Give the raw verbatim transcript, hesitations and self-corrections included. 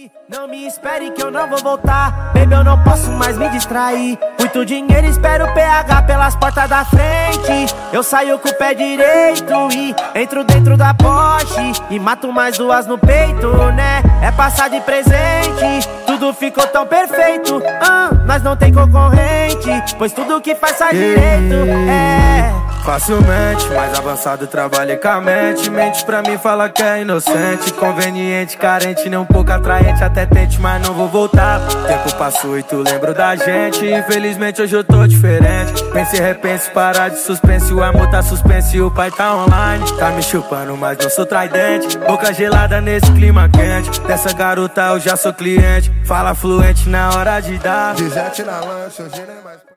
Não me espere que eu não vou voltar. Baby, eu não posso mais me distrair. Muito dinheiro, espero o P H pelas portas da frente. Eu saio com o pé direito e entro dentro da Porsche e mato mais duas no peito, né? É passar de presente, tudo ficou tão perfeito. ah, Nós não tem concorrente, pois tudo que faz sai direito. É facilmente, mais avançado, trabalhei com a mente. Mente pra mim, fala que é inocente, conveniente, carente, nem um pouco atraente. Até tente, mas não vou voltar. Tempo passou e tu lembra da gente. Infelizmente hoje eu tô diferente. Pense e repense, parar de suspense. O amor tá suspenso e o pai tá online. Tá me chupando, mas não sou tridente. Boca gelada nesse clima quente. Dessa garota eu já sou cliente. Fala fluente na hora de dar. Dizete na lancha, hoje não é mais